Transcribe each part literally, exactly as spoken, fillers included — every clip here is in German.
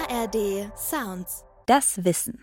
A R D Sounds. Das Wissen.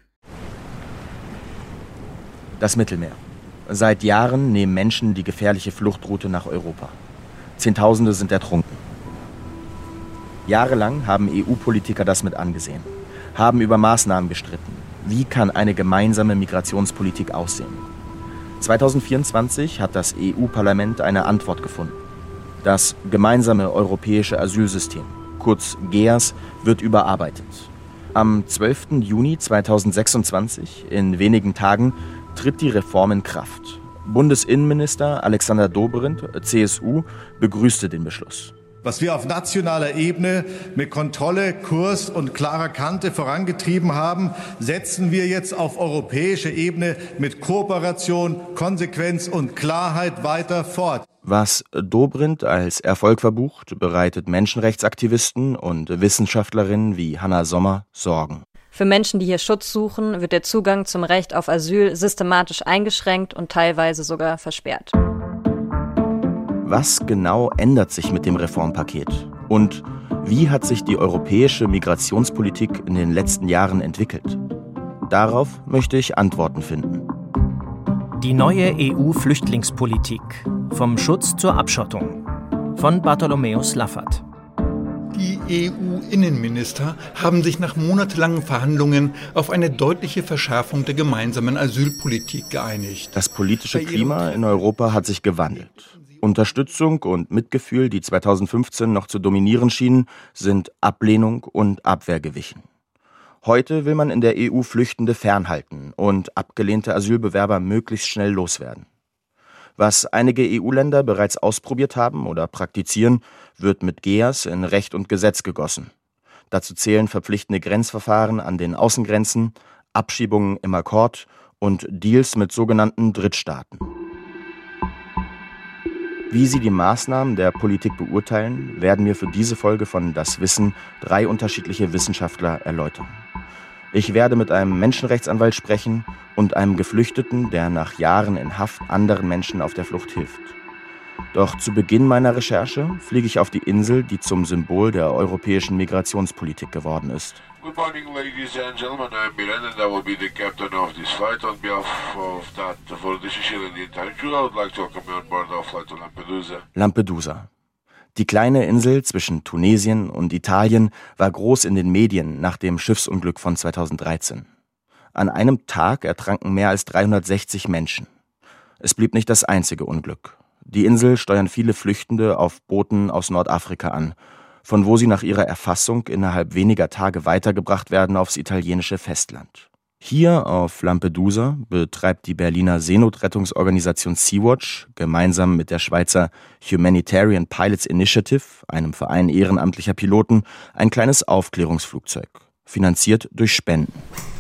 Das Mittelmeer. Seit Jahren nehmen Menschen die gefährliche Fluchtroute nach Europa. Zehntausende sind ertrunken. Jahrelang haben E U-Politiker das mit angesehen, haben über Maßnahmen gestritten. Wie kann eine gemeinsame Migrationspolitik aussehen? zweitausendvierundzwanzig hat das E U-Parlament eine Antwort gefunden. Das gemeinsame europäische Asylsystem, kurz G E A S, wird überarbeitet. Am zwölften Juni zweitausendsechsundzwanzig, in wenigen Tagen, tritt die Reform in Kraft. Bundesinnenminister Alexander Dobrindt, C S U, begrüßte den Beschluss. Was wir auf nationaler Ebene mit Kontrolle, Kurs und klarer Kante vorangetrieben haben, setzen wir jetzt auf europäischer Ebene mit Kooperation, Konsequenz und Klarheit weiter fort. Was Dobrindt als Erfolg verbucht, bereitet Menschenrechtsaktivisten und Wissenschaftlerinnen wie Hannah Sommer Sorgen. Für Menschen, die hier Schutz suchen, wird der Zugang zum Recht auf Asyl systematisch eingeschränkt und teilweise sogar versperrt. Was genau ändert sich mit dem Reformpaket? Und wie hat sich die europäische Migrationspolitik in den letzten Jahren entwickelt? Darauf möchte ich Antworten finden. Die neue E U-Flüchtlingspolitik. Vom Schutz zur Abschottung. Von Bartholomäus Laffert. Die E U-Innenminister haben sich nach monatelangen Verhandlungen auf eine deutliche Verschärfung der gemeinsamen Asylpolitik geeinigt. Das politische Klima in Europa hat sich gewandelt. Unterstützung und Mitgefühl, die zweitausendfünfzehn noch zu dominieren schienen, sind Ablehnung und Abwehr gewichen. Heute will man in der E U Flüchtende fernhalten und abgelehnte Asylbewerber möglichst schnell loswerden. Was einige E U-Länder bereits ausprobiert haben oder praktizieren, wird mit G E A S in Recht und Gesetz gegossen. Dazu zählen verpflichtende Grenzverfahren an den Außengrenzen, Abschiebungen im Akkord und Deals mit sogenannten Drittstaaten. Wie Sie die Maßnahmen der Politik beurteilen, werden mir für diese Folge von Das Wissen drei unterschiedliche Wissenschaftler erläutern. Ich werde mit einem Menschenrechtsanwalt sprechen und einem Geflüchteten, der nach Jahren in Haft anderen Menschen auf der Flucht hilft. Doch zu Beginn meiner Recherche fliege ich auf die Insel, die zum Symbol der europäischen Migrationspolitik geworden ist. Good morning, ladies and gentlemen. I'm Miran and I will be the captain of this flight. On behalf of that for the Sicilian and the entire crew, I would like to welcome you on board our flight to Lampedusa. Lampedusa. Die kleine Insel zwischen Tunesien und Italien war groß in den Medien nach dem Schiffsunglück von zweitausenddreizehn. An einem Tag ertranken mehr als dreihundertsechzig Menschen. Es blieb nicht das einzige Unglück. Die Insel steuern viele Flüchtende auf Booten aus Nordafrika an, von wo sie nach ihrer Erfassung innerhalb weniger Tage weitergebracht werden aufs italienische Festland. Hier auf Lampedusa betreibt die Berliner Seenotrettungsorganisation Sea-Watch gemeinsam mit der Schweizer Humanitarian Pilots Initiative, einem Verein ehrenamtlicher Piloten, ein kleines Aufklärungsflugzeug, finanziert durch Spenden.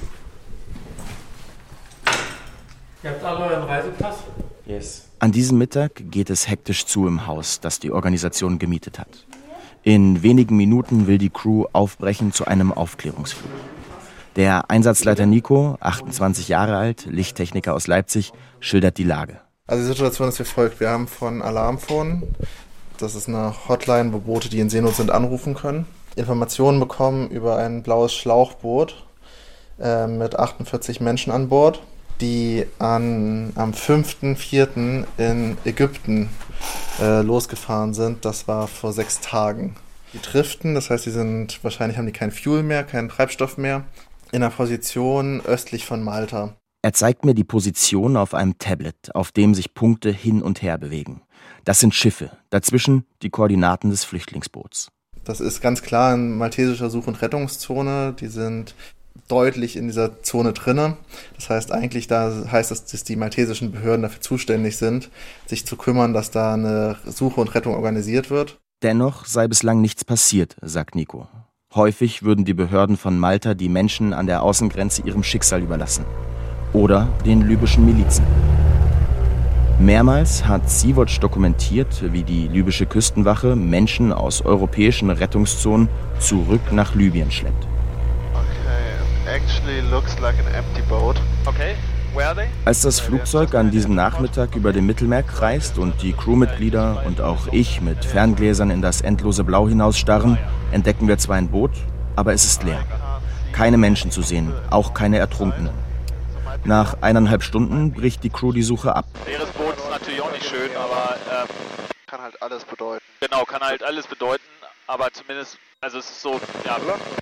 Ihr habt alle euren Reisepass? Yes. An diesem Mittag geht es hektisch zu im Haus, das die Organisation gemietet hat. In wenigen Minuten will die Crew aufbrechen zu einem Aufklärungsflug. Der Einsatzleiter Nico, achtundzwanzig Jahre alt, Lichttechniker aus Leipzig, schildert die Lage. Also die Situation ist wie folgt. Wir haben von Alarmphone, das ist eine Hotline, wo Boote, die in Seenot sind, anrufen können, Informationen bekommen über ein blaues Schlauchboot äh, mit achtundvierzig Menschen an Bord, die an, am fünften vierten in Ägypten äh, losgefahren sind. Das war vor sechs Tagen. Die driften, das heißt, die sind wahrscheinlich haben die kein Fuel mehr, keinen Treibstoff mehr, in einer Position östlich von Malta. Er zeigt mir die Position auf einem Tablet, auf dem sich Punkte hin und her bewegen. Das sind Schiffe, dazwischen die Koordinaten des Flüchtlingsboots. Das ist ganz klar in maltesischer Such- und Rettungszone. Die sind deutlich in dieser Zone drinne. Das heißt eigentlich, da heißt es, dass die maltesischen Behörden dafür zuständig sind, sich zu kümmern, dass da eine Suche und Rettung organisiert wird. Dennoch sei bislang nichts passiert, sagt Nico. Häufig würden die Behörden von Malta die Menschen an der Außengrenze ihrem Schicksal überlassen. Oder den libyschen Milizen. Mehrmals hat Sea-Watch dokumentiert, wie die libysche Küstenwache Menschen aus europäischen Rettungszonen zurück nach Libyen schleppt. Okay, actually looks like an empty boat. Okay. Als das Flugzeug an diesem Nachmittag über dem Mittelmeer kreist und die Crewmitglieder und auch ich mit Ferngläsern in das endlose Blau hinausstarren, entdecken wir zwar ein Boot, aber es ist leer. Keine Menschen zu sehen, auch keine Ertrunkenen. Nach eineinhalb Stunden bricht die Crew die Suche ab. Leeres Boot ist natürlich auch nicht schön, aber ähm, kann halt alles bedeuten. Genau, kann halt alles bedeuten, aber zumindest, also es ist so, ja.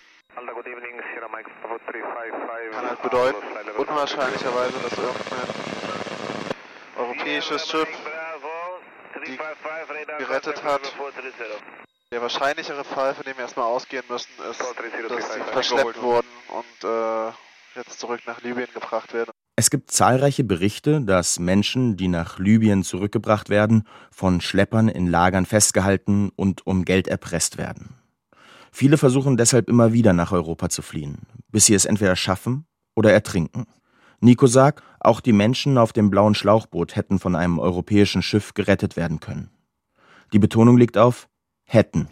Kann halt bedeuten, unwahrscheinlicherweise, dass irgendein europäisches Schiff die gerettet hat. Der wahrscheinlichere Fall, von dem wir erstmal ausgehen müssen, ist, dass sie verschleppt wurden und äh, jetzt zurück nach Libyen gebracht werden. Es gibt zahlreiche Berichte, dass Menschen, die nach Libyen zurückgebracht werden, von Schleppern in Lagern festgehalten und um Geld erpresst werden. Viele versuchen deshalb immer wieder nach Europa zu fliehen, bis sie es entweder schaffen oder ertrinken. Nico sagt, auch die Menschen auf dem blauen Schlauchboot hätten von einem europäischen Schiff gerettet werden können. Die Betonung liegt auf hätten.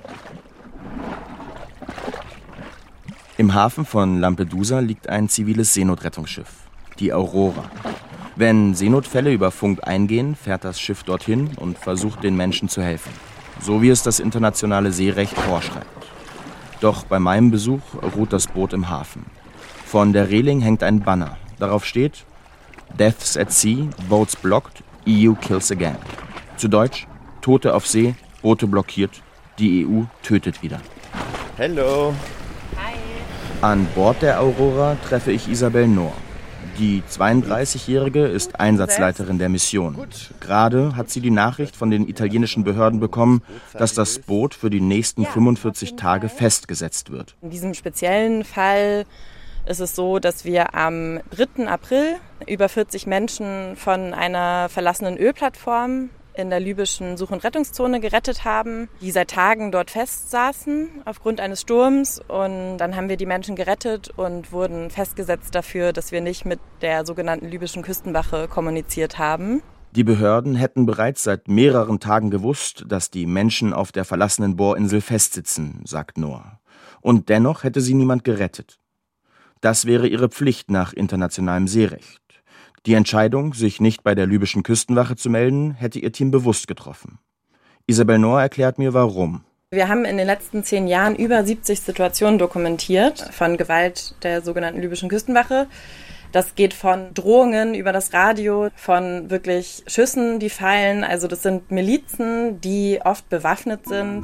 Im Hafen von Lampedusa liegt ein ziviles Seenotrettungsschiff, die Aurora. Wenn Seenotfälle über Funk eingehen, fährt das Schiff dorthin und versucht, den Menschen zu helfen, so wie es das internationale Seerecht vorschreibt. Doch bei meinem Besuch ruht das Boot im Hafen. Von der Reling hängt ein Banner. Darauf steht Deaths at Sea, Boats blocked, E U kills again. Zu Deutsch, Tote auf See, Boote blockiert, die E U tötet wieder. Hello. Hi. An Bord der Aurora treffe ich Isabel Noor. Die zweiunddreißigjährige ist Einsatzleiterin der Mission. Gerade hat sie die Nachricht von den italienischen Behörden bekommen, dass das Boot für die nächsten fünfundvierzig Tage festgesetzt wird. In diesem speziellen Fall ist es so, dass wir am dritten April über vierzig Menschen von einer verlassenen Ölplattform in der libyschen Such- und Rettungszone gerettet haben, die seit Tagen dort festsaßen aufgrund eines Sturms. Und dann haben wir die Menschen gerettet und wurden festgesetzt dafür, dass wir nicht mit der sogenannten libyschen Küstenwache kommuniziert haben. Die Behörden hätten bereits seit mehreren Tagen gewusst, dass die Menschen auf der verlassenen Bohrinsel festsitzen, sagt Noor. Und dennoch hätte sie niemand gerettet. Das wäre ihre Pflicht nach internationalem Seerecht. Die Entscheidung, sich nicht bei der libyschen Küstenwache zu melden, hätte ihr Team bewusst getroffen. Isabel Noor erklärt mir, warum. Wir haben in den letzten zehn Jahren über siebzig Situationen dokumentiert von Gewalt der sogenannten libyschen Küstenwache. Das geht von Drohungen über das Radio, von wirklich Schüssen, die fallen. Also das sind Milizen, die oft bewaffnet sind.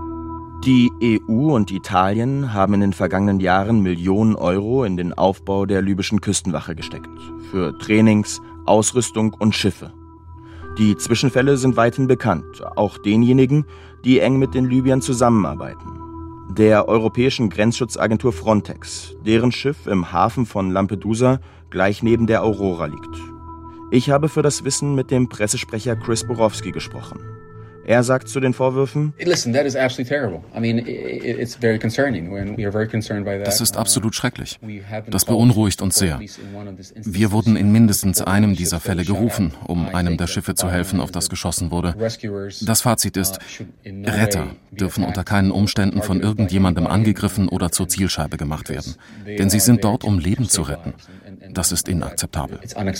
Die E U und Italien haben in den vergangenen Jahren Millionen Euro in den Aufbau der libyschen Küstenwache gesteckt. Für Trainings, Ausrüstung und Schiffe. Die Zwischenfälle sind weithin bekannt, auch denjenigen, die eng mit den Libyern zusammenarbeiten. Der europäischen Grenzschutzagentur Frontex, deren Schiff im Hafen von Lampedusa gleich neben der Aurora liegt. Ich habe für das Wissen mit dem Pressesprecher Chris Borowski gesprochen. Er sagt zu den Vorwürfen: Das ist absolut schrecklich. Das beunruhigt uns sehr. Wir wurden in mindestens einem dieser Fälle gerufen, um einem der Schiffe zu helfen, auf das geschossen wurde. Das Fazit ist, Retter dürfen unter keinen Umständen von irgendjemandem angegriffen oder zur Zielscheibe gemacht werden. Denn sie sind dort, um Leben zu retten. Das ist inakzeptabel.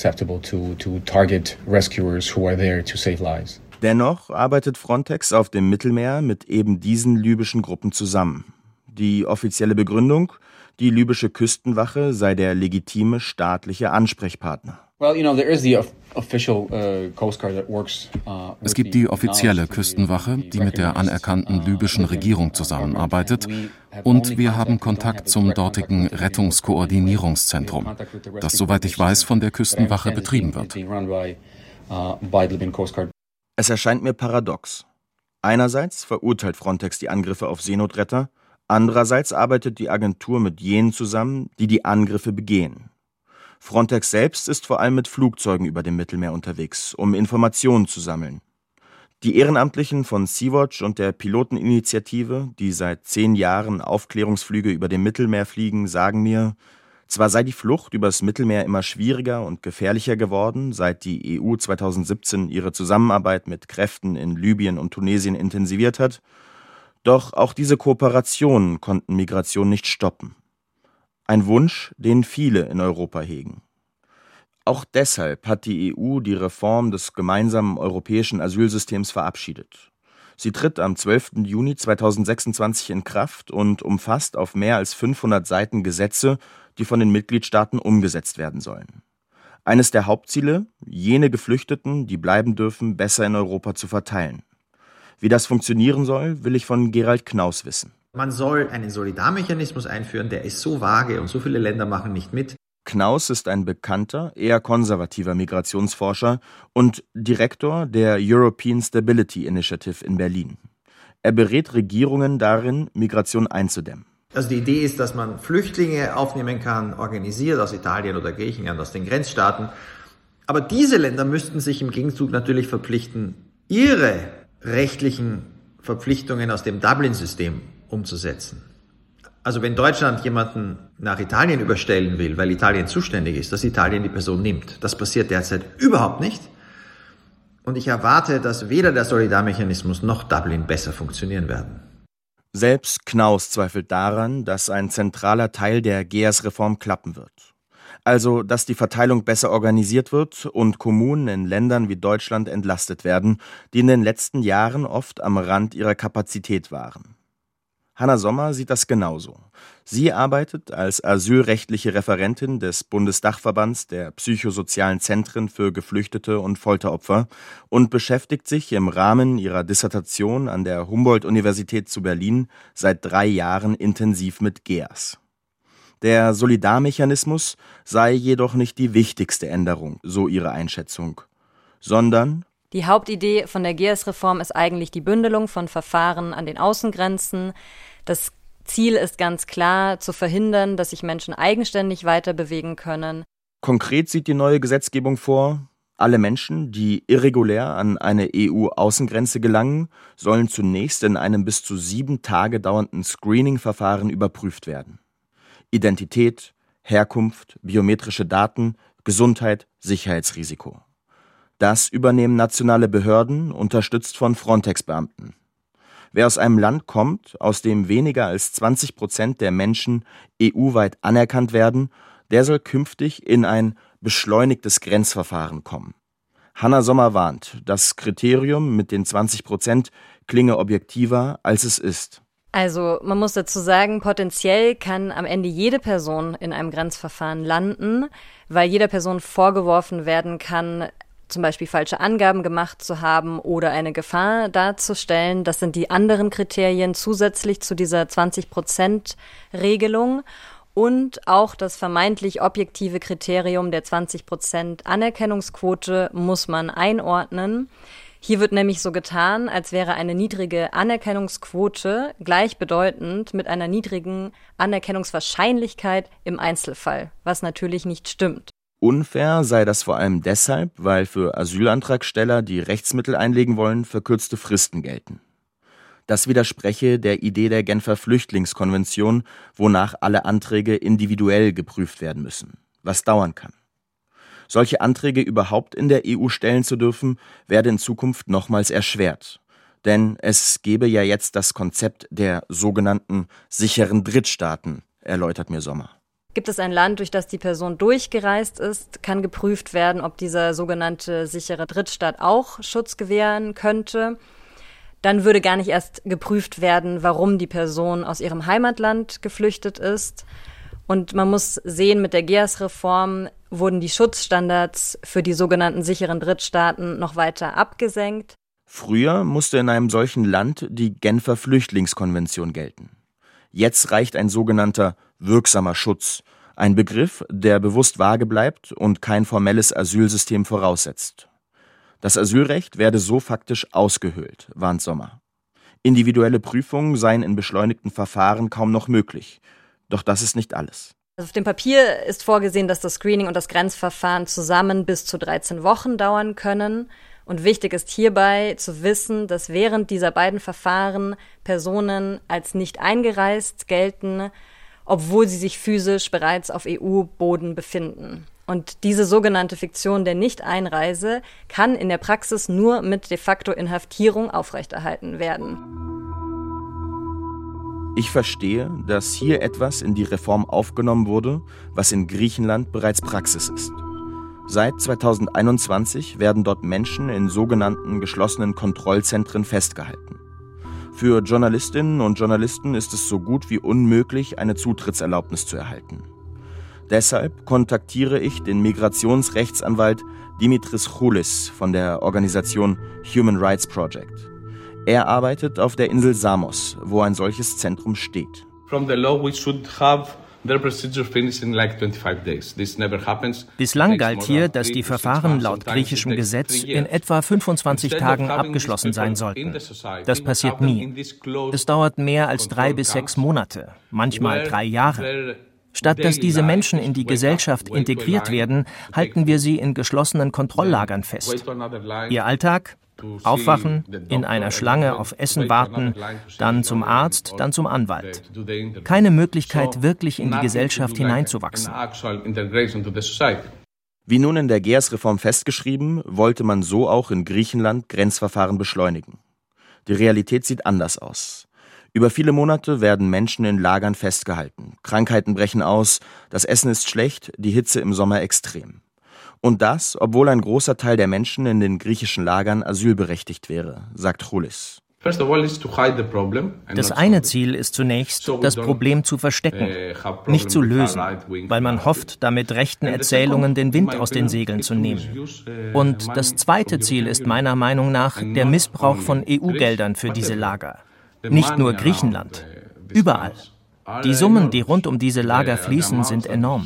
Dennoch arbeitet Frontex auf dem Mittelmeer mit eben diesen libyschen Gruppen zusammen. Die offizielle Begründung: die libysche Küstenwache sei der legitime staatliche Ansprechpartner. Es gibt die offizielle Küstenwache, die mit der anerkannten libyschen Regierung zusammenarbeitet, und wir haben Kontakt zum dortigen Rettungskoordinierungszentrum, das, soweit ich weiß, von der Küstenwache betrieben wird. Es erscheint mir paradox. Einerseits verurteilt Frontex die Angriffe auf Seenotretter, andererseits arbeitet die Agentur mit jenen zusammen, die die Angriffe begehen. Frontex selbst ist vor allem mit Flugzeugen über dem Mittelmeer unterwegs, um Informationen zu sammeln. Die Ehrenamtlichen von Sea-Watch und der Piloteninitiative, die seit zehn Jahren Aufklärungsflüge über dem Mittelmeer fliegen, sagen mir, zwar sei die Flucht übers Mittelmeer immer schwieriger und gefährlicher geworden, seit die E U zweitausendsiebzehn ihre Zusammenarbeit mit Kräften in Libyen und Tunesien intensiviert hat, doch auch diese Kooperationen konnten Migration nicht stoppen. Ein Wunsch, den viele in Europa hegen. Auch deshalb hat die E U die Reform des gemeinsamen europäischen Asylsystems verabschiedet. Sie tritt am zwölften Juni zweitausendsechsundzwanzig in Kraft und umfasst auf mehr als fünfhundert Seiten Gesetze, die von den Mitgliedstaaten umgesetzt werden sollen. Eines der Hauptziele, jene Geflüchteten, die bleiben dürfen, besser in Europa zu verteilen. Wie das funktionieren soll, will ich von Gerald Knaus wissen. Man soll einen Solidarmechanismus einführen, der ist so vage und so viele Länder machen nicht mit. Knaus ist ein bekannter, eher konservativer Migrationsforscher und Direktor der European Stability Initiative in Berlin. Er berät Regierungen darin, Migration einzudämmen. Also die Idee ist, dass man Flüchtlinge aufnehmen kann, organisiert aus Italien oder Griechenland, aus den Grenzstaaten. Aber diese Länder müssten sich im Gegenzug natürlich verpflichten, ihre rechtlichen Verpflichtungen aus dem Dublin-System umzusetzen. Also wenn Deutschland jemanden nach Italien überstellen will, weil Italien zuständig ist, dass Italien die Person nimmt. Das passiert derzeit überhaupt nicht. Und ich erwarte, dass weder der Solidarmechanismus noch Dublin besser funktionieren werden. Selbst Knaus zweifelt daran, dass ein zentraler Teil der G E A S-Reform klappen wird. Also, dass die Verteilung besser organisiert wird und Kommunen in Ländern wie Deutschland entlastet werden, die in den letzten Jahren oft am Rand ihrer Kapazität waren. Hanna Sommer sieht das genauso. Sie arbeitet als asylrechtliche Referentin des Bundesdachverbands der psychosozialen Zentren für Geflüchtete und Folteropfer und beschäftigt sich im Rahmen ihrer Dissertation an der Humboldt-Universität zu Berlin seit drei Jahren intensiv mit G E A S. Der Solidarmechanismus sei jedoch nicht die wichtigste Änderung, so ihre Einschätzung, sondern die Hauptidee von der G E A S-Reform ist eigentlich die Bündelung von Verfahren an den Außengrenzen. Das Ziel ist ganz klar, zu verhindern, dass sich Menschen eigenständig weiter bewegen können. Konkret sieht die neue Gesetzgebung vor, alle Menschen, die irregulär an eine E U-Außengrenze gelangen, sollen zunächst in einem bis zu sieben Tage dauernden Screening-Verfahren überprüft werden. Identität, Herkunft, biometrische Daten, Gesundheit, Sicherheitsrisiko. Das übernehmen nationale Behörden, unterstützt von Frontex-Beamten. Wer aus einem Land kommt, aus dem weniger als zwanzig Prozent der Menschen E U-weit anerkannt werden, der soll künftig in ein beschleunigtes Grenzverfahren kommen. Hanna Sommer warnt, das Kriterium mit den zwanzig Prozent klinge objektiver, als es ist. Also man muss dazu sagen, potenziell kann am Ende jede Person in einem Grenzverfahren landen, weil jeder Person vorgeworfen werden kann, zum Beispiel falsche Angaben gemacht zu haben oder eine Gefahr darzustellen. Das sind die anderen Kriterien zusätzlich zu dieser zwanzig Prozent Regelung. Und auch das vermeintlich objektive Kriterium der zwanzig Prozent Anerkennungsquote muss man einordnen. Hier wird nämlich so getan, als wäre eine niedrige Anerkennungsquote gleichbedeutend mit einer niedrigen Anerkennungswahrscheinlichkeit im Einzelfall, was natürlich nicht stimmt. Unfair sei das vor allem deshalb, weil für Asylantragsteller, die Rechtsmittel einlegen wollen, verkürzte Fristen gelten. Das widerspreche der Idee der Genfer Flüchtlingskonvention, wonach alle Anträge individuell geprüft werden müssen, was dauern kann. Solche Anträge überhaupt in der E U stellen zu dürfen, werde in Zukunft nochmals erschwert. Denn es gebe ja jetzt das Konzept der sogenannten sicheren Drittstaaten, erläutert mir Sommer. Gibt es ein Land, durch das die Person durchgereist ist, kann geprüft werden, ob dieser sogenannte sichere Drittstaat auch Schutz gewähren könnte. Dann würde gar nicht erst geprüft werden, warum die Person aus ihrem Heimatland geflüchtet ist. Und man muss sehen, mit der G E A S-Reform wurden die Schutzstandards für die sogenannten sicheren Drittstaaten noch weiter abgesenkt. Früher musste in einem solchen Land die Genfer Flüchtlingskonvention gelten. Jetzt reicht ein sogenannter wirksamer Schutz, ein Begriff, der bewusst vage bleibt und kein formelles Asylsystem voraussetzt. Das Asylrecht werde so faktisch ausgehöhlt, warnt Sommer. Individuelle Prüfungen seien in beschleunigten Verfahren kaum noch möglich. Doch das ist nicht alles. Also auf dem Papier ist vorgesehen, dass das Screening und das Grenzverfahren zusammen bis zu dreizehn Wochen dauern können. Und wichtig ist hierbei zu wissen, dass während dieser beiden Verfahren Personen als nicht eingereist gelten, obwohl sie sich physisch bereits auf E U-Boden befinden. Und diese sogenannte Fiktion der Nicht-Einreise kann in der Praxis nur mit de facto Inhaftierung aufrechterhalten werden. Ich verstehe, dass hier etwas in die Reform aufgenommen wurde, was in Griechenland bereits Praxis ist. Seit zweitausendeinundzwanzig werden dort Menschen in sogenannten geschlossenen Kontrollzentren festgehalten. Für Journalistinnen und Journalisten ist es so gut wie unmöglich, eine Zutrittserlaubnis zu erhalten. Deshalb kontaktiere ich den Migrationsrechtsanwalt Dimitris Choulis von der Organisation Human Rights Project. Er arbeitet auf der Insel Samos, wo ein solches Zentrum steht. From the law we should have their procedure finished in like twenty-five days. This never happens. Bislang galt hier, dass die Verfahren laut griechischem Gesetz in etwa fünfundzwanzig Tagen abgeschlossen sein sollten. Das passiert nie. Es dauert mehr als drei bis sechs Monate, manchmal drei Jahre. Statt dass diese Menschen in die Gesellschaft integriert werden, halten wir sie in geschlossenen Kontrolllagern fest. Ihr Alltag? Aufwachen, in einer Schlange auf Essen warten, dann zum Arzt, dann zum Anwalt. Keine Möglichkeit, wirklich in die Gesellschaft hineinzuwachsen. Wie nun in der G E A S-Reform festgeschrieben, wollte man so auch in Griechenland Grenzverfahren beschleunigen. Die Realität sieht anders aus. Über viele Monate werden Menschen in Lagern festgehalten. Krankheiten brechen aus, das Essen ist schlecht, die Hitze im Sommer extrem. Und das, obwohl ein großer Teil der Menschen in den griechischen Lagern asylberechtigt wäre, sagt Choulis. Das eine Ziel ist zunächst, das Problem zu verstecken, nicht zu lösen, weil man hofft, damit rechten Erzählungen den Wind aus den Segeln zu nehmen. Und das zweite Ziel ist meiner Meinung nach der Missbrauch von E U-Geldern für diese Lager. Nicht nur Griechenland, überall. Die Summen, die rund um diese Lager fließen, sind enorm.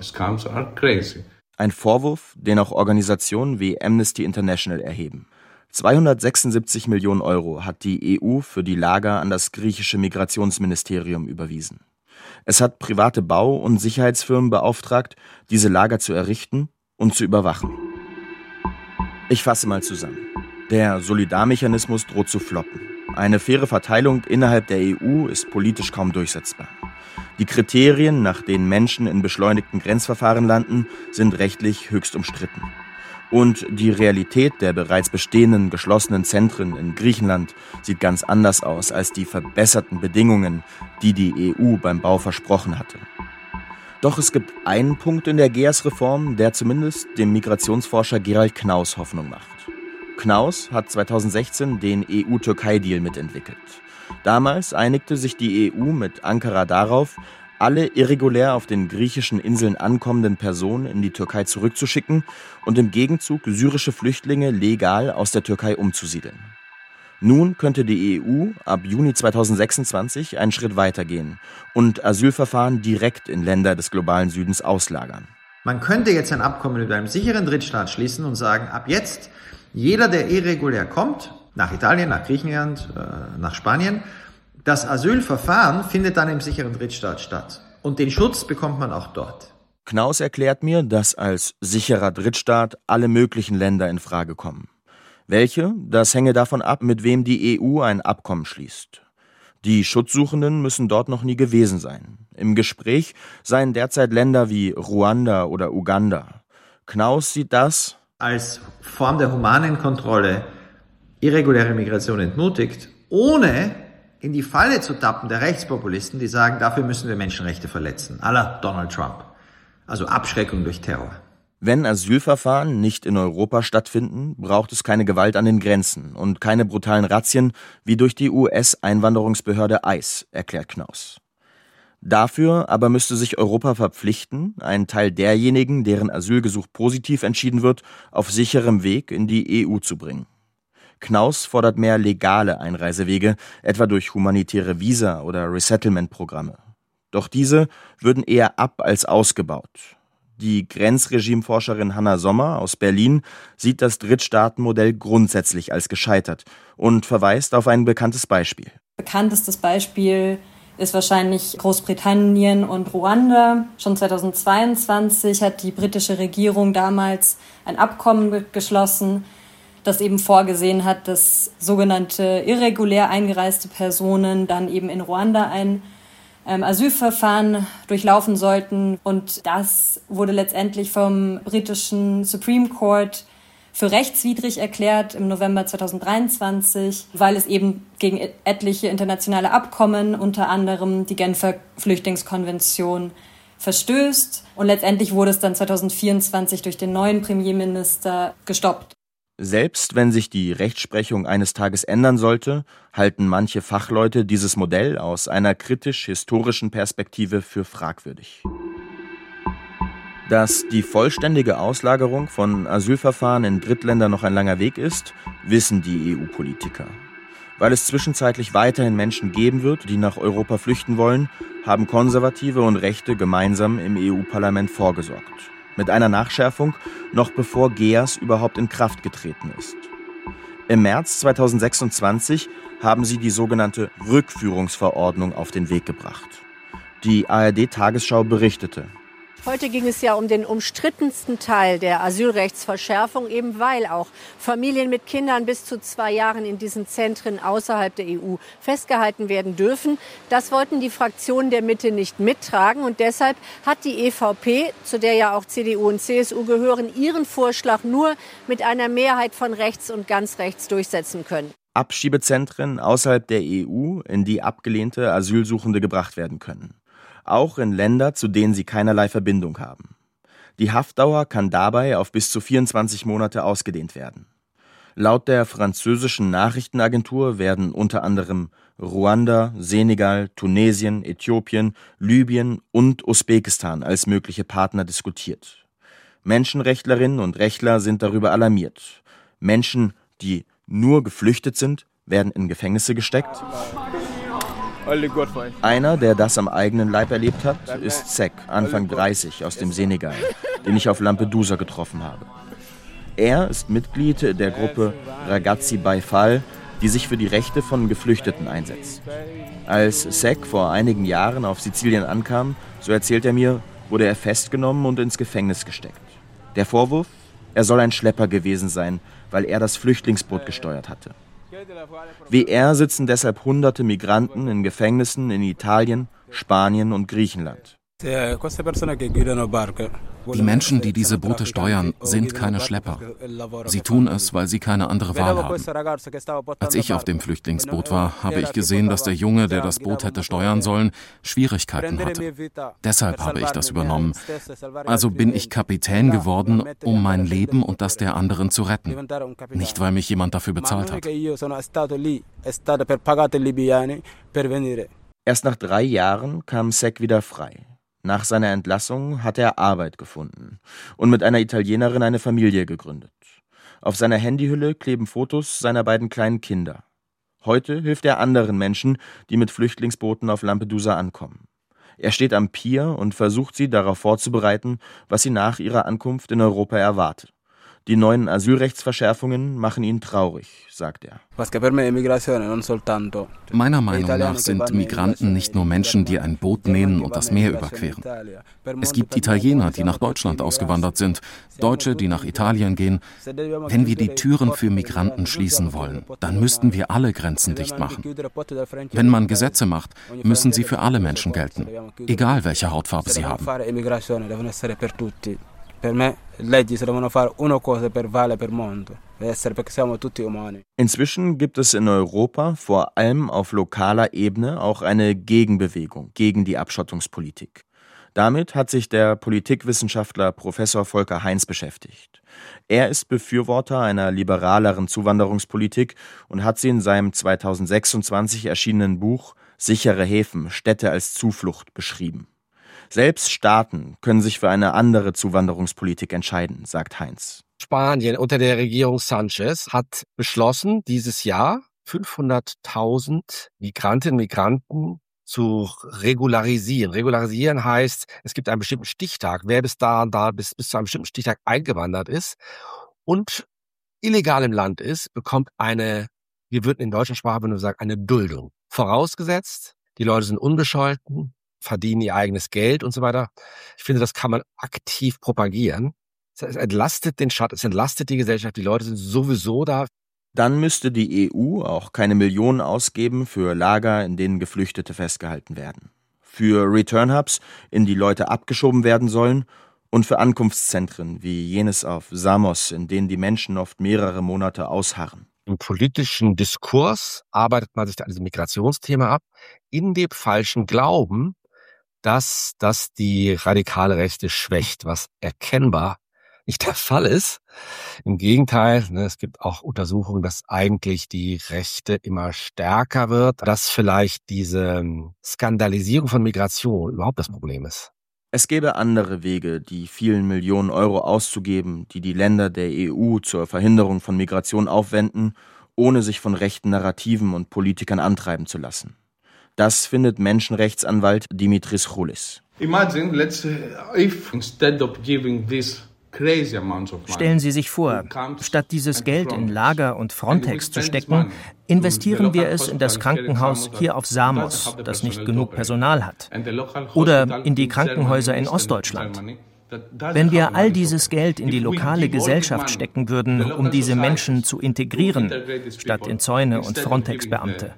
Ein Vorwurf, den auch Organisationen wie Amnesty International erheben. zweihundertsechsundsiebzig Millionen Euro hat die E U für die Lager an das griechische Migrationsministerium überwiesen. Es hat private Bau- und Sicherheitsfirmen beauftragt, diese Lager zu errichten und zu überwachen. Ich fasse mal zusammen. Der Solidarmechanismus droht zu floppen. Eine faire Verteilung innerhalb der E U ist politisch kaum durchsetzbar. Die Kriterien, nach denen Menschen in beschleunigten Grenzverfahren landen, sind rechtlich höchst umstritten. Und die Realität der bereits bestehenden geschlossenen Zentren in Griechenland sieht ganz anders aus als die verbesserten Bedingungen, die die E U beim Bau versprochen hatte. Doch es gibt einen Punkt in der G E A S-Reform, der zumindest dem Migrationsforscher Gerald Knaus Hoffnung macht. Knaus hat zweitausendsechzehn den E U-Türkei-Deal mitentwickelt. Damals einigte sich die E U mit Ankara darauf, alle irregulär auf den griechischen Inseln ankommenden Personen in die Türkei zurückzuschicken und im Gegenzug syrische Flüchtlinge legal aus der Türkei umzusiedeln. Nun könnte die E U ab Juni zweitausendsechsundzwanzig einen Schritt weitergehen und Asylverfahren direkt in Länder des globalen Südens auslagern. Man könnte jetzt ein Abkommen mit einem sicheren Drittstaat schließen und sagen, ab jetzt, jeder, der irregulär kommt, nach Italien, nach Griechenland, nach Spanien, das Asylverfahren findet dann im sicheren Drittstaat statt. Und den Schutz bekommt man auch dort. Knaus erklärt mir, dass als sicherer Drittstaat alle möglichen Länder in Frage kommen. Welche? Das hänge davon ab, mit wem die E U ein Abkommen schließt. Die Schutzsuchenden müssen dort noch nie gewesen sein. Im Gespräch seien derzeit Länder wie Ruanda oder Uganda. Knaus sieht das als Form der humanen Kontrolle irreguläre Migration entmutigt, ohne in die Falle zu tappen der Rechtspopulisten, die sagen, dafür müssen wir Menschenrechte verletzen, à la Donald Trump. Also Abschreckung durch Terror. Wenn Asylverfahren nicht in Europa stattfinden, braucht es keine Gewalt an den Grenzen und keine brutalen Razzien wie durch die U S-Einwanderungsbehörde ICE, erklärt Knaus. Dafür aber müsste sich Europa verpflichten, einen Teil derjenigen, deren Asylgesuch positiv entschieden wird, auf sicherem Weg in die E U zu bringen. Knaus fordert mehr legale Einreisewege, etwa durch humanitäre Visa- oder Resettlement-Programme. Doch diese würden eher ab- als ausgebaut. Die Grenzregimeforscherin Hanna Sommer aus Berlin sieht das Drittstaatenmodell grundsätzlich als gescheitert und verweist auf ein bekanntes Beispiel. Bekanntestes Beispiel ist wahrscheinlich Großbritannien und Ruanda. Schon zweitausendzweiundzwanzig hat die britische Regierung damals ein Abkommen geschlossen, das eben vorgesehen hat, dass sogenannte irregulär eingereiste Personen dann eben in Ruanda ein ähm, Asylverfahren durchlaufen sollten. Und das wurde letztendlich vom britischen Supreme Court für rechtswidrig erklärt im November zweitausenddreiundzwanzig, weil es eben gegen etliche internationale Abkommen, unter anderem die Genfer Flüchtlingskonvention, verstößt. Und letztendlich wurde es dann zweitausendvierundzwanzig durch den neuen Premierminister gestoppt. Selbst wenn sich die Rechtsprechung eines Tages ändern sollte, halten manche Fachleute dieses Modell aus einer kritisch-historischen Perspektive für fragwürdig. Dass die vollständige Auslagerung von Asylverfahren in Drittländer noch ein langer Weg ist, wissen die E U-Politiker. Weil es zwischenzeitlich weiterhin Menschen geben wird, die nach Europa flüchten wollen, haben Konservative und Rechte gemeinsam im E U-Parlament vorgesorgt. Mit einer Nachschärfung, noch bevor G E A S überhaupt in Kraft getreten ist. Im März zweitausendsechsundzwanzig haben sie die sogenannte Rückführungsverordnung auf den Weg gebracht. Die A R D-Tagesschau berichtete: Heute ging es ja um den umstrittensten Teil der Asylrechtsverschärfung, eben weil auch Familien mit Kindern bis zu zwei Jahren in diesen Zentren außerhalb der E U festgehalten werden dürfen. Das wollten die Fraktionen der Mitte nicht mittragen und deshalb hat die E V P, zu der ja auch C D U und C S U gehören, ihren Vorschlag nur mit einer Mehrheit von rechts und ganz rechts durchsetzen können. Abschiebezentren außerhalb der E U, in die abgelehnte Asylsuchende gebracht werden können. Auch in Länder, zu denen sie keinerlei Verbindung haben. Die Haftdauer kann dabei auf bis zu vierundzwanzig Monate ausgedehnt werden. Laut der französischen Nachrichtenagentur werden unter anderem Ruanda, Senegal, Tunesien, Äthiopien, Libyen und Usbekistan als mögliche Partner diskutiert. Menschenrechtlerinnen und Rechtler sind darüber alarmiert. Menschen, die nur geflüchtet sind, werden in Gefängnisse gesteckt. Einer, der das am eigenen Leib erlebt hat, ist Sek, Anfang dreißig, aus dem Senegal, den ich auf Lampedusa getroffen habe. Er ist Mitglied der Gruppe Ragazzi bei Fall, die sich für die Rechte von Geflüchteten einsetzt. Als Sek vor einigen Jahren auf Sizilien ankam, so erzählt er mir, wurde er festgenommen und ins Gefängnis gesteckt. Der Vorwurf? Er soll ein Schlepper gewesen sein, weil er das Flüchtlingsboot gesteuert hatte. Wie er sitzen deshalb hunderte Migranten in Gefängnissen in Italien, Spanien und Griechenland. Die Menschen, die diese Boote steuern, sind keine Schlepper. Sie tun es, weil sie keine andere Wahl haben. Als ich auf dem Flüchtlingsboot war, habe ich gesehen, dass der Junge, der das Boot hätte steuern sollen, Schwierigkeiten hatte. Deshalb habe ich das übernommen. Also bin ich Kapitän geworden, um mein Leben und das der anderen zu retten. Nicht, weil mich jemand dafür bezahlt hat. Erst nach drei Jahren kam Sek wieder frei. Nach seiner Entlassung hat er Arbeit gefunden und mit einer Italienerin eine Familie gegründet. Auf seiner Handyhülle kleben Fotos seiner beiden kleinen Kinder. Heute hilft er anderen Menschen, die mit Flüchtlingsbooten auf Lampedusa ankommen. Er steht am Pier und versucht sie darauf vorzubereiten, was sie nach ihrer Ankunft in Europa erwartet. Die neuen Asylrechtsverschärfungen machen ihn traurig, sagt er. Meiner Meinung nach sind Migranten nicht nur Menschen, die ein Boot nehmen und das Meer überqueren. Es gibt Italiener, die nach Deutschland ausgewandert sind, Deutsche, die nach Italien gehen. Wenn wir die Türen für Migranten schließen wollen, dann müssten wir alle Grenzen dicht machen. Wenn man Gesetze macht, müssen sie für alle Menschen gelten, egal welche Hautfarbe sie haben. Inzwischen gibt es in Europa vor allem auf lokaler Ebene auch eine Gegenbewegung gegen die Abschottungspolitik. Damit hat sich der Politikwissenschaftler Professor Volker Heinz beschäftigt. Er ist Befürworter einer liberaleren Zuwanderungspolitik und hat sie in seinem zweitausendsechsundzwanzig erschienenen Buch »Sichere Häfen – Städte als Zuflucht« beschrieben. Selbst Staaten können sich für eine andere Zuwanderungspolitik entscheiden, sagt Heinz. Spanien unter der Regierung Sanchez hat beschlossen, dieses Jahr fünfhunderttausend Migrantinnen und Migranten zu regularisieren. Regularisieren heißt, es gibt einen bestimmten Stichtag, wer bis da und da bis, bis zu einem bestimmten Stichtag eingewandert ist und illegal im Land ist, bekommt eine, wir würden in deutscher Sprache nur sagen, eine Duldung. Vorausgesetzt, die Leute sind unbescholten, verdienen ihr eigenes Geld und so weiter. Ich finde, das kann man aktiv propagieren. Es entlastet den Staat, es entlastet die Gesellschaft, die Leute sind sowieso da. Dann müsste die E U auch keine Millionen ausgeben für Lager, in denen Geflüchtete festgehalten werden. Für Return-Hubs, in die Leute abgeschoben werden sollen, und für Ankunftszentren wie jenes auf Samos, in denen die Menschen oft mehrere Monate ausharren. Im politischen Diskurs arbeitet man sich an diesem Migrationsthema ab, in dem falschen Glauben, dass das die radikale Rechte schwächt, was erkennbar nicht der Fall ist. Im Gegenteil, ne, es gibt auch Untersuchungen, dass eigentlich die Rechte immer stärker wird, dass vielleicht diese Skandalisierung von Migration überhaupt das Problem ist. Es gäbe andere Wege, die vielen Millionen Euro auszugeben, die die Länder der E U zur Verhinderung von Migration aufwenden, ohne sich von rechten Narrativen und Politikern antreiben zu lassen. Das findet Menschenrechtsanwalt Dimitris Choulis. Imagine, let's if instead of giving this crazy amounts of money. Stellen Sie sich vor, statt dieses Geld in Lager und Frontex zu stecken, investieren wir es in das Krankenhaus hier auf Samos, das nicht genug Personal hat. Oder in die Krankenhäuser in Ostdeutschland. Wenn wir all dieses Geld in die lokale Gesellschaft stecken würden, um diese Menschen zu integrieren, statt in Zäune und Frontex-Beamte.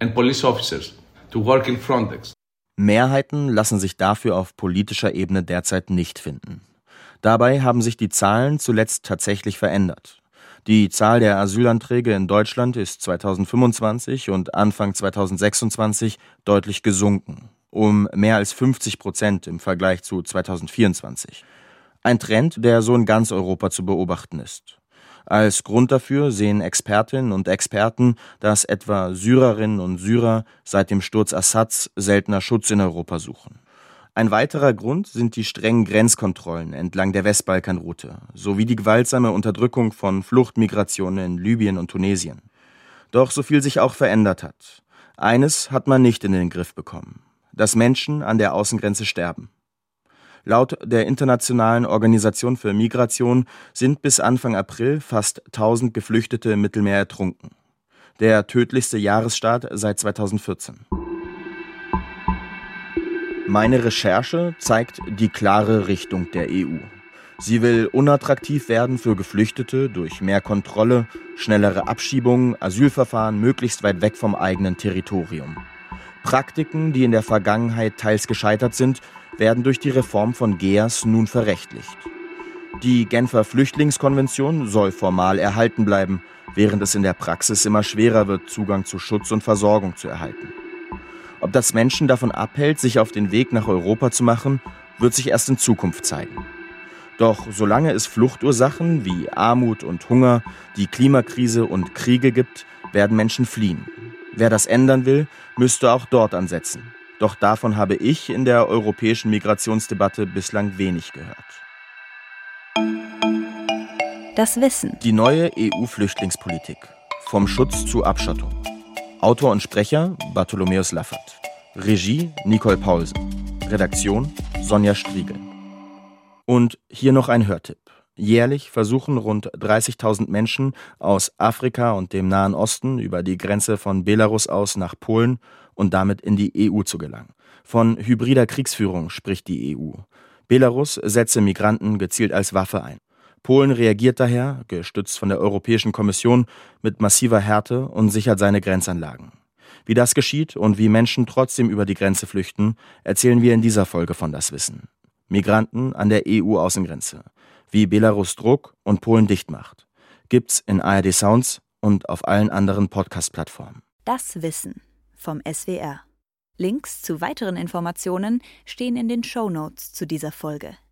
Mehrheiten lassen sich dafür auf politischer Ebene derzeit nicht finden. Dabei haben sich die Zahlen zuletzt tatsächlich verändert. Die Zahl der Asylanträge in Deutschland ist zweitausendfünfundzwanzig und Anfang zweitausendsechsundzwanzig deutlich gesunken, um mehr als fünfzig Prozent im Vergleich zu zweitausendvierundzwanzig. Ein Trend, der so in ganz Europa zu beobachten ist. Als Grund dafür sehen Expertinnen und Experten, dass etwa Syrerinnen und Syrer seit dem Sturz Assads seltener Schutz in Europa suchen. Ein weiterer Grund sind die strengen Grenzkontrollen entlang der Westbalkanroute sowie die gewaltsame Unterdrückung von Fluchtmigrationen in Libyen und Tunesien. Doch so viel sich auch verändert hat. Eines hat man nicht in den Griff bekommen: dass Menschen an der Außengrenze sterben. Laut der Internationalen Organisation für Migration sind bis Anfang April fast tausend Geflüchtete im Mittelmeer ertrunken. Der tödlichste Jahresstart seit zweitausendvierzehn. Meine Recherche zeigt die klare Richtung der E U. Sie will unattraktiv werden für Geflüchtete durch mehr Kontrolle, schnellere Abschiebungen, Asylverfahren möglichst weit weg vom eigenen Territorium. Praktiken, die in der Vergangenheit teils gescheitert sind, werden durch die Reform von G E A S nun verrechtlicht. Die Genfer Flüchtlingskonvention soll formal erhalten bleiben, während es in der Praxis immer schwerer wird, Zugang zu Schutz und Versorgung zu erhalten. Ob das Menschen davon abhält, sich auf den Weg nach Europa zu machen, wird sich erst in Zukunft zeigen. Doch solange es Fluchtursachen wie Armut und Hunger, die Klimakrise und Kriege gibt, werden Menschen fliehen. Wer das ändern will, müsste auch dort ansetzen. Doch davon habe ich in der europäischen Migrationsdebatte bislang wenig gehört. Das Wissen. Die neue E U-Flüchtlingspolitik. Vom Schutz zu Abschottung. Autor und Sprecher Bartholomäus Laffert. Regie Nicole Paulsen. Redaktion Sonja Striegel. Und hier noch ein Hörtipp. Jährlich versuchen rund dreißigtausend Menschen aus Afrika und dem Nahen Osten über die Grenze von Belarus aus nach Polen und damit in die E U zu gelangen. Von hybrider Kriegsführung spricht die E U. Belarus setze Migranten gezielt als Waffe ein. Polen reagiert daher, gestützt von der Europäischen Kommission, mit massiver Härte und sichert seine Grenzanlagen. Wie das geschieht und wie Menschen trotzdem über die Grenze flüchten, erzählen wir in dieser Folge von Das Wissen. Migranten an der E U-Außengrenze. Wie Belarus Druck und Polen dicht macht. Gibt's in A R D Sounds und auf allen anderen Podcast-Plattformen. Das Wissen vom S W R. Links zu weiteren Informationen stehen in den Shownotes zu dieser Folge.